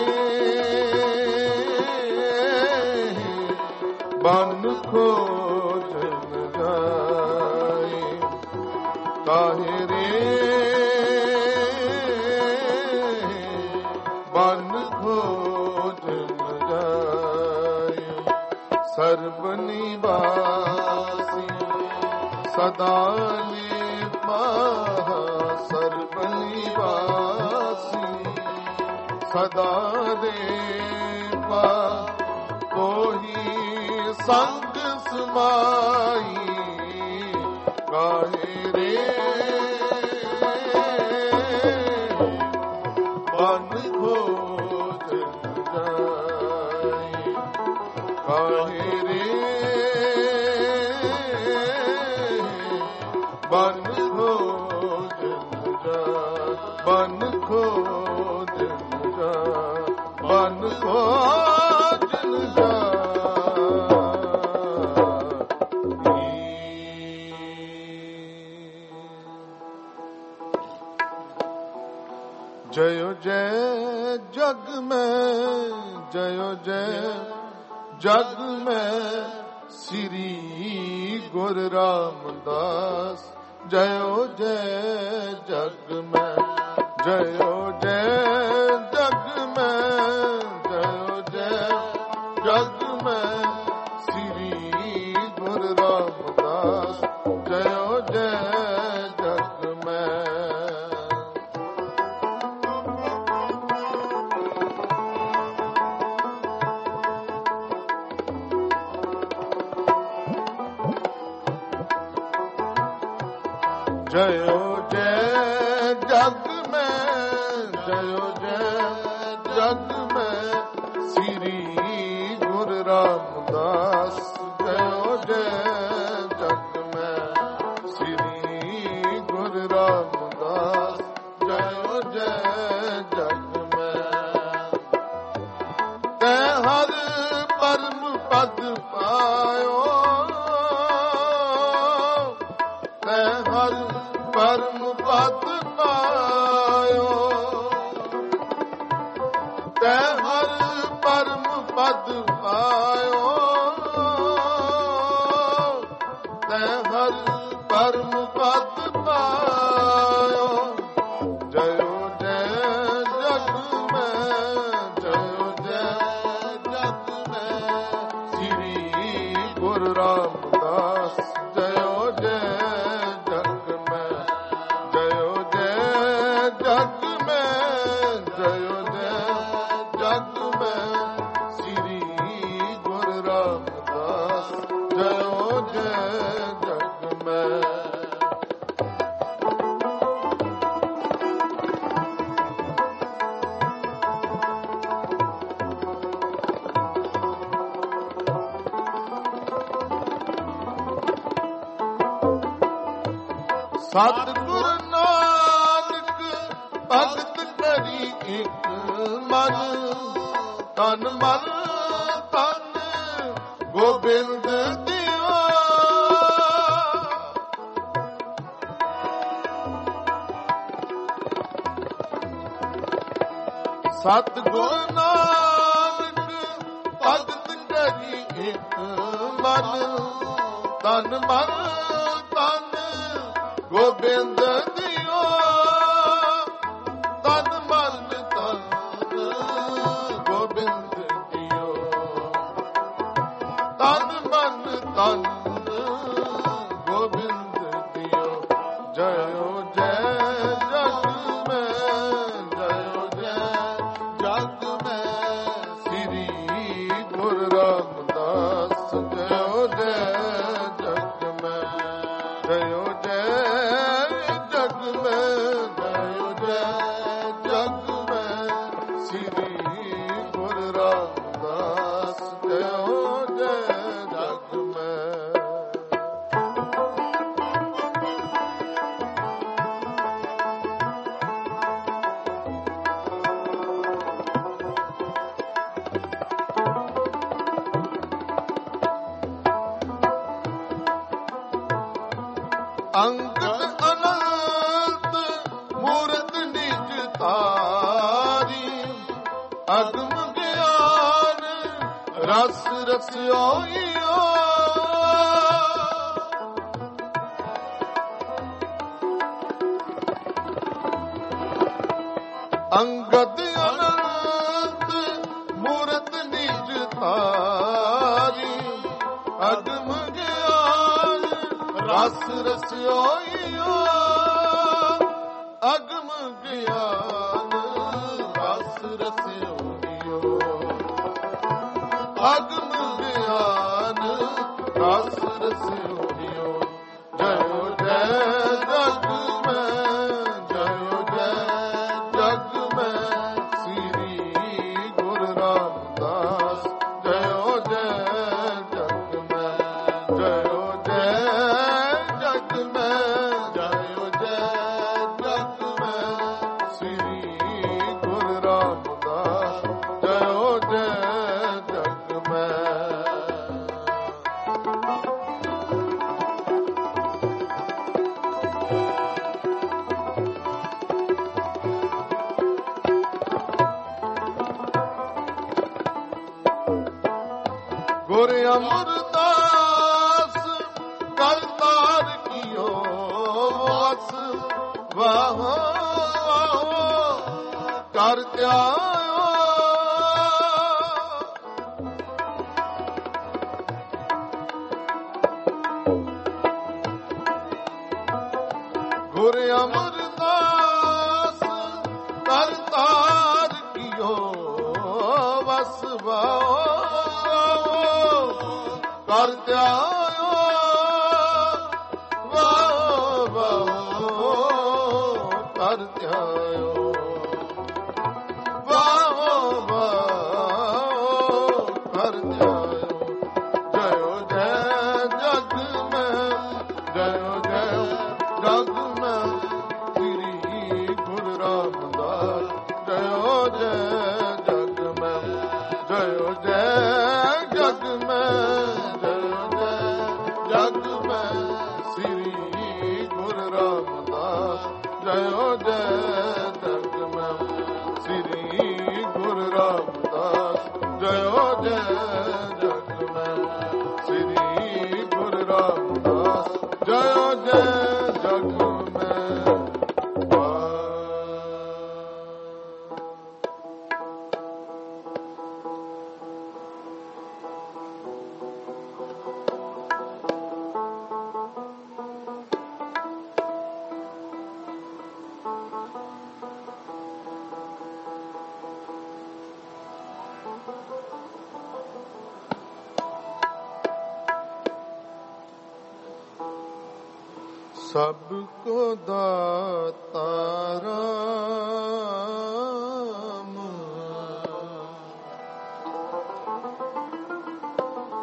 बन खोजन जाए, काहे रे बन खोजन जाए। सर्वनिवासी सदा लेपा, सर्वनिवासी सदा देपा, कोई संग समाई। काहे रे बन खोजन जाए, काहे रे बन खोजन जाए, बन खोजन जाए, बन खोजन जाए। जयो जय जग में, जयो जय जग में श्री गुरु रामदास। जयो जय जग में, जयो जय जग में, जयो जय जग में श्री गुरु रामदास। जयो जय जग में। जयो जय जग में, जयो जय जग में श्री गुरु रामदास। जयो जय जग में श्री गुरु रामदास। जयो जय जग में। तै हर परम पद पायो, तै हर परम पद पायो, तै हर परम पद पायो, तै हर परम पद पायो। जयो जय जग में, जयो जय जग में श्री गुरु रामदास। जयो जय जग में, जयो जय जग में, जयो जय जग में श्री गुरु रामदास। जयो जय जग में। ਸਤਿਗੁਰ ਨਾਨਕ ਭਗਤ ਕਰੀ ਇੱਕ ਮਨ, ਤਨ ਮਨ ਤਨ ਗੋਬਿੰਦ ਦਿਓ। ਸਤਿਗੁਰ ਨਾਨਕ ਭਗਤ ਕਰੀ ਇੱਕ ਮਨ, ਤਨ ਮਨ ਤਨ ਗੋਬਿੰਦ ਦਿਓ। ਤਨ ਮਨ ਤਨ ਗੋਬਿੰਦ ਦਿਓ। ਤਨ ਮਨ ਤਨ ਗੋਬਿੰਦ ਦਿਓ। ਜਯੋ ਜੈ ਜਗ ਮੈਂ, ਜਯੋ ਜੈ ਜਗ ਮੈਂ, ਸ੍ਰੀ ਗੁਰੂ ਰਾਮਦਾਸ। ਜਯੋ ਜੈ ਜਗ ਮੈਂ, ਜਯੋ ਜੈ ਜਗ ਮੈਂ, ਜਯੋ ਜੈ ਜਗ ਮੈਂ, ਸ੍ਰੀ ਗੁਰੂ ਰਾਮਦਾਸ। ਜਯੋ ਜੈ ਜਗ ਮੈਂ। ਅੰਗਦ ਅਨੰਤ ਮੂਰਤ ਨਿਜ ਤਾਰੀ, ਅਗਮ ਗਿਆਨ ਰਸ ਰਸਿਓਈਓ। ਅੰਗਦ ਅਨੰਤ ਮੂਰਤ ਨਿਜ ਤਾਰੀ, ਅਗਮ ਗਿਆਨ ਰਸ ਰਸਿਓਈਓ। ਅਗਮ ਗਿਆਨ ਰਸ ਰਸਿਓਈਓ। ਅਗਮ ਗਿਆਨ ਰਸ ਰਸਿਓਈਓ। ਜਯੋ ਜੈ ਜਗ ਮੈਂ, ਜਯੋ ਜੈ ਜਗ ਮੈਂ, ਸ੍ਰੀ ਗੁਰੂ ਰਾਮਦਾਸ। ਜਯੋ ਜੈ ਜਗ ਮੈਂ, ਜਯੋ ਜੈ ਜਗ ਮੈਂ, ਜਯੋ ਜੈ ਜਗ ਮੈਂ, ਸ੍ਰੀ ਗੁਰੂ ਰਾਮਦਾਸ। ਜਯੋ ਜੈ ਜਗ ਮੈਂ। ਗੁਰ ਅਮਰਦਾਸ ਕਰਤਾਰ ਕੀਓ ਵਸ, ਵਾਹੋ ਕਰ ਧਿਆਇਓ। ਗੁਰ ਅਮਰਦਾਸ ਕਰਤਾਰ ਕੀਓ ਵਸ, ਵਾਹੋ ਕਰ ਧਿਆਇਓ। ਵਾਹੋ ਵਾਹੋ ਕਰ ਧਿਆਇਓ। ਵਾਹੋ ਵਾਹੋ ਕਰ ਧਿਆਇਓ। ਜਯੋ ਜੈ ਜਗ ਮੈਂ, ਜਯੋ ਜੈ ਜਗ ਮੈਂ, ਸ੍ਰੀ ਗੁਰੂ ਰਾਮਦਾਸ। ਜਯੋ ਜੈ ਜਗ ਮੈਂ, ਜਯੋ ਜੈ ਜਗ ਮੈਂ, ਜਯੋ ਜੈ ਜਗ ਮੈਂ, ਸ੍ਰੀ ਗੁਰੂ ਰਾਮਦਾਸ। ਜਯੋ ਜੈ ਜਗ ਮੈਂ, ਸ੍ਰੀ ਗੁਰੂ ਰਾਮਦਾਸ। ਜਯੋ ਜੈ ਜਗ ਮੈਂ, ਸ੍ਰੀ ਗੁਰੂ ਰਾਮਦਾਸ। ਜਯੋ ਜੈ ਜਗ ਮੈਂ। ਸਭ ਕੋ ਦਾਤਾ ਰਾਮ,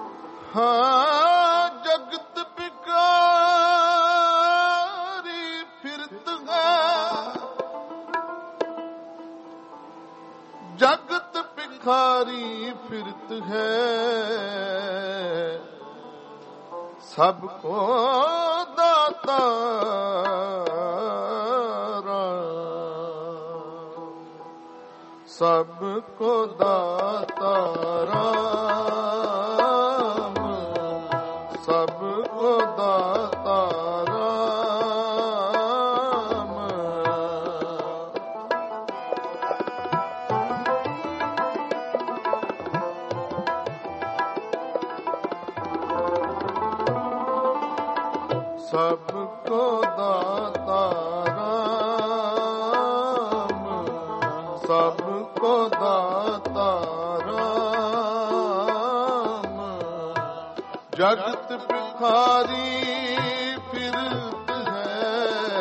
ਹਾਂ ਜਗਤ ਪਿਕਾਰੀ ਹੈ ਸਭ ਕੋ ਦਾਤਾ ਰਾਮ, ਸਭ ਕੋ ਦਾਤਾ ਰਾਮ, ਸਭ ਕੋ ਦਾਤਾ ਰਾਮ। ਸਭ ਕੋ ਦਾਤਾ ਰਾਮ, ਸਭ ਕੋ ਦਾਤਾ ਰਾਮ। ਜਗਤ ਭਿਖਾਰੀ ਫਿਰਤ ਹੈ,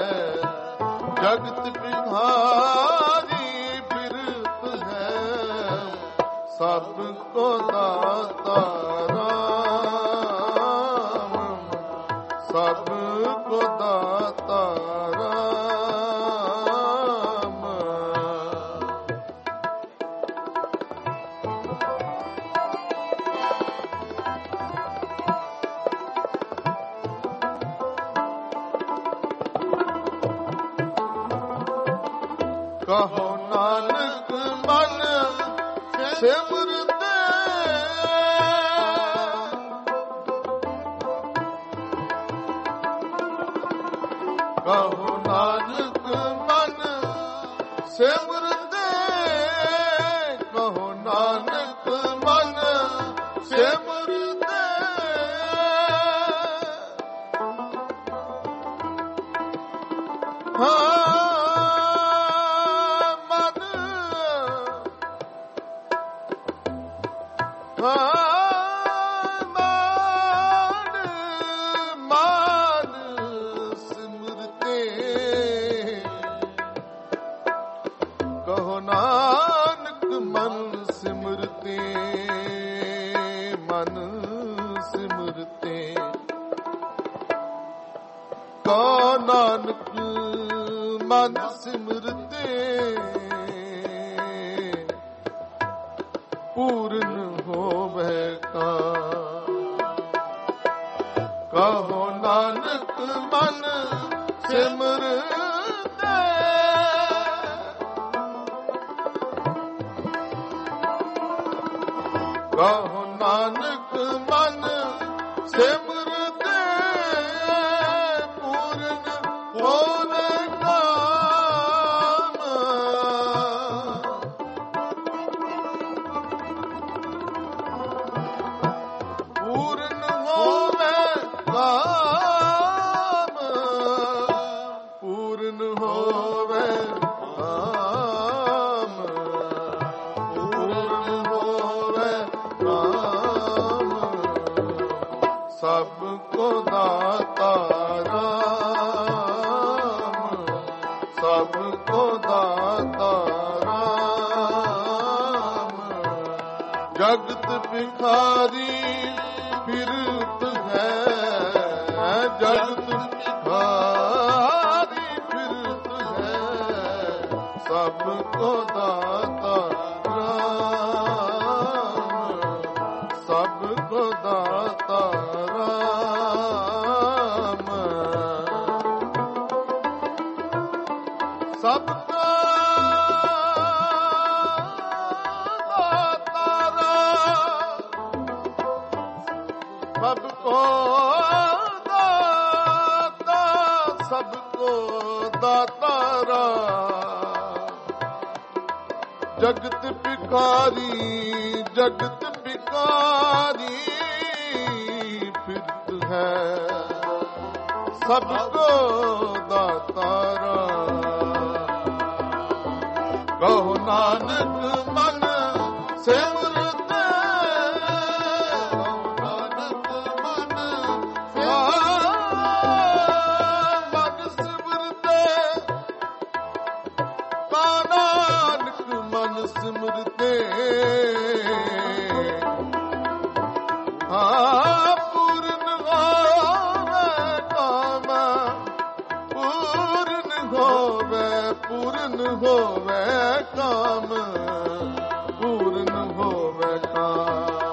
ਜਗਤ ਭਿਖਾਰੀ ਫਿਰਤ ਹੈ, ਸਭ ਕੋ ਦਾਤਾ ਰਾਮ, ਸਭ ਕੋ ਦਾਤਾ ਰਾਮ। ਕਹੋ ਨਾਨਕ ਮਨ ਸਿਮਰਤੇ, ਕਹੋ ਨਾਨਕ ਮਨ ਸਿਮਰਤੇ, ਕਹੋ ਨਾਨਕ ਮਨ ਸਿਮਰਤੇ। ਹਾਂ ਕਹੋ ਨਾਨਕ ਮਨ ਸਿਮਰਤੇ, ਮਨ ਸਿਮਰਤੇ। ਕਹੋ ਨਾਨਕ ਮਨ ਸਿਮਰਤੇ, ਪੂਰਨ ਹੋਵੇ ਕਾਮ। ਕਹੋ ਨਾਨਕ ਮਨ ਸਿਮਰਤੇ, ਕਹੋ ਨਾਨਕ ਮਨ ਸਿਮਰਤੇ, ਪੂਰਨ ਹੋਵੇ ਕਾਮ। ਪੂਰਨ ਹੋਵੇ ਕਾਮ, ਪੂਰਨ ਹੋਵੇ ਕਾਮ, ਪੂਰਨ ਹੋਵੇ ਕਾਮ। ਸਭ ਕੋ ਦਾਤਾ ਰਾਮ, ਸਭ ਕੋ ਦਾਤਾ ਰਾਮ। ਜਗਤ ਭਿਖਾਰੀ ਫਿਰਤ ਹੈ, ਜਗਤ ਭਿਖਾਰੀ ਫਿਰਤ ਹੈ, ਸਭ ਕੋ ਦਾਤਾ ਰਾਮ, ਸਭ ਕੋ ਦਾਤਾ ਰਾਮ। ਸਭ ਕੋ ਦਾਤਾ ਰਾਮ, ਸਭ ਕੋ ਦਾਤਾ, ਸਭ ਕੋ ਦਾਤਾ ਰਾਮ। ਜਗਤ ਭਿਖਾਰੀ, ਜਗਤ ਭਿਖਾਰੀ ਫਿਰਤ ਹੈ, ਸਭ ਕੋ ਦਾਤਾ ਰਾਮ। ਕਹੋ ਨਾਨਕ ਮਨ ਸਿਮਰਤੇ, ਨਾਨਕ ਮਨ ਮਨ ਸਿਮਰਤੇ, ਕਾ ਨਾਨਕ ਮਨ ਸਿਮਰਤੇ। ਹਾਂ ਪੂਰਨ ਹੋਵੇ ਕਾਮ, ਪੂਰਨ ਹੋਵੇ, ਪੂਰਨ ਹੋਵੇ ਕਾਮ, ਪੂਰਨ ਹੋਵੇ ਕਾਮ।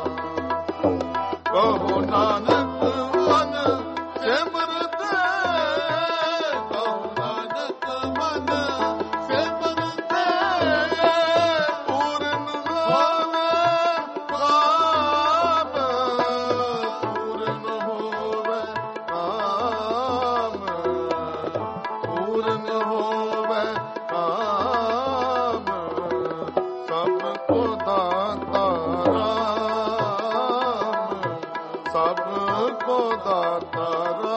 ਨਾਨਕ ਮਨ ਸਿਮਰਤੇ ਕਹੋ ਨਾਨਕ ਮਨ ਸਿਮਰਤੇ ਪੂਰਨ ਹੋਵੇ ਕਾਮ ਪੂਰਨ ਹੋਵੇ ਕਾਮ ਪੂਰਨ ਹੋਵੇ ਕਾਮ ਸਭ ਕੋ ਦਾਤਾ ਰਾਮ ਸਭ ਕੋ ਦਾਤਾ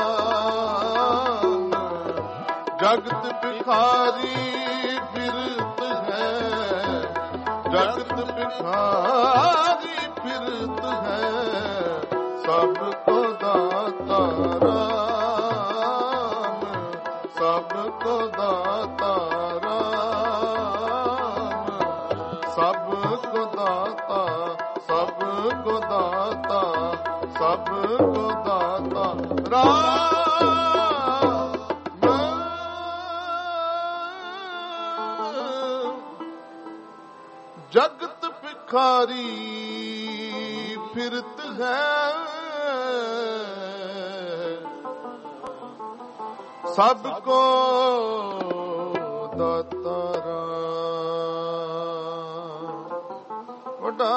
ਰਾਮ ਜਗਤ ਬਿਖਾਰੀ ਫਿਰਤ ਹੈ ਜਗਤ ਬਿਖਾਰੀ ਫਿਰਤ ਹੈ ਸਭ ਕੋ ਦਾਤਾ ਰਾਮ ਸਭ ਕੋ ਦਾਤਾ ਰਾਮ ਸਭ ਕੋ ਦਾਤਾ ਸਭ ਕੋ ਦਾਤਾ ਸਭ ਕੋ ਦਾਤਾ ਰਾਮ ਜਗਤ ਭਿਖਾਰੀ ਫਿਰਤ ਹੈ ਸਭ ਕੋ ਦਾਤਾ ਰਾਮ ਵੱਡਾ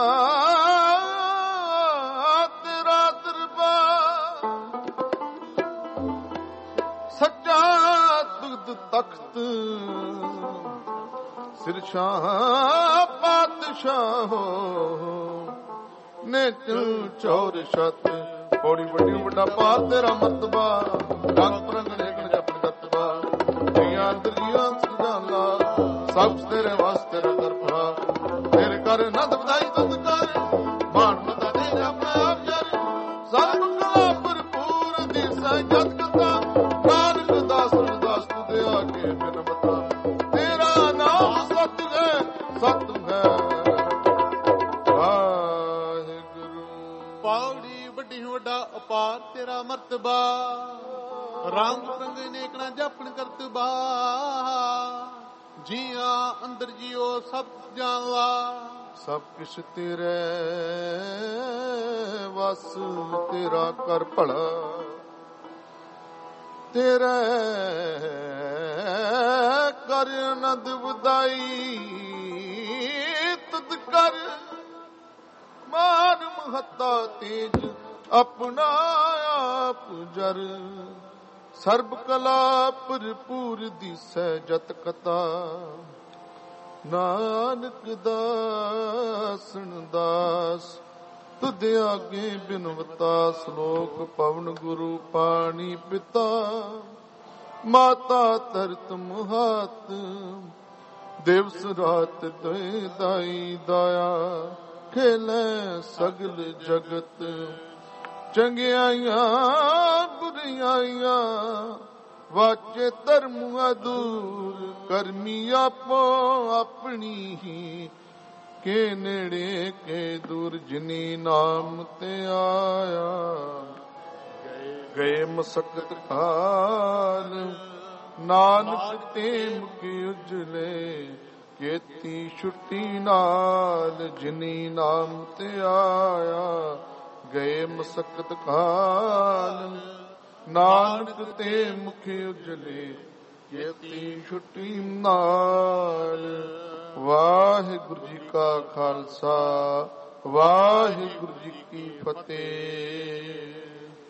ਤੇਰਾ ਦਰਬਾਰ ਸੱਚਾ ਤੁਧ ਤਖਤ ਸਿਰ ਸ਼ਾਹ ਪਾਤਸ਼ਾਹੋ ਨੇ ਤੂੰ ਚੌਰ ਛਤ ਬੜੀ ਵੱਡੀ ਵੱਡਾ ਪਾਰ ਤੇਰਾ ਮਰਤਬਾ ਰੰਗ ਬਰੰਗ ਨੇਕਣ ਜਪਨ ਦਤਬਾ ਜੀਆਂ ਦਰੀਆਂ ਸੁਜਾਲਾ ਸਭ ਤੇਰੇ ਵਾਸਤੇ ਰਤਰਪਾ ਤੇਰੇ ਕਰ ਨੰਦ ਵਧਾਈ ਤੁਧ ਕਰ ਮਾਨ ਮਤਾ ਦੇ ਆਪਣਾ ਆਪ ਜਰ ਸਭ ਕਲਾ ਭਰਪੂਰ ਦਿਸੈ ਜਤ ਕਥਾ ਨਾਨਕ ਦਾਸ ਦਾਸ ਤੁਦੇ ਆਗੇ ਬਿਨ ਬਤਾ ਤੇਰਾ ਨਾਮ ਸਤ ਹੈ ਸਤ ਹੈ ਪੌੜੀ ਵੱਡੀ ਵੱਡਾ ਅਪਾਰ ਤੇਰਾ ਮਰਤਬਾ ਰੰਗ ਰੰਗ ਨੇਕਣਾ ਜਪਣ ਕਰਤਬਾ ਜੀਆਂ ਅੰਦਰ ਜੀਓ ਸਭ ਜਾਣਵਾ ਸਭ ਕਿਛ ਤੇਰੇ ਵਸ ਤੇਰਾ ਕਰ ਭਲਾ ਤੇਰੇ ਕਰ ਆਨੰਦ ਵਧਾਈ ਤੁਧ ਕਰ ਮਾਨ ਮਹੱਤਾ ਤੇਜ ਆਪਣਾ ਆਪ ਜਰ ਸਰਬ ਕਲਾ ਭਰਪੂਰ ਦਿਸੈ ਜਤ ਕਤਾ ਨਾਨਕ ਦਾਸਨ ਦਾਸ ਤੁਧ ਆਗੇ ਬਿਨਵਤਾ ਸ਼ਲੋਕ ਪਵਨ ਗੁਰੂ ਪਾਣੀ ਪਿਤਾ ਮਾਤਾ ਤਰਤ ਮੁਹਾਤ ਦਿਵਸ ਰਾਤ ਦੁਇ ਦਾਈ ਦਾਇਆ ਖੇਲੇ ਸਗਲ ਜਗਤ ਚੰਗਿਆਈਆਂ ਬੁਰੀਆਈਆਂ ਵਾਚੇ ਧਰਮ ਅਦੂਰ ਕਰਮੀ ਆਪੋ ਆਪਣੀ ਹੀ ਕੇ ਨੇੜੇ ਕੇ ਦੂਰ ਜਿਨੀ ਨਾਮ ਤੇ ਆਇਆ ਗਏ ਮਸਕਤ ਕਾਲ ਨਾਨਕ ਤੇ ਮੁਕੀ ਉਜਲੇ ਕੀਤੀ ਛੁੱਟੀ ਨਾਲ ਜਿਨੀ ਨਾਮ ਤੇ ਆਇਆ ਗਏ ਮਸਕਤ ਕਾਲ ਨਾਨਕ ਤੇ ਮੁਖੀ ਉਜਲੇ ਕੀਤੀ ਛੁੱਟੀ ਨਾਲ ਵਾਹਿਗੁਰੂ ਜੀ ਕਾ ਖਾਲਸਾ ਵਾਹਿਗੁਰੂ ਜੀ ਕੀ ਫਤਿਹ।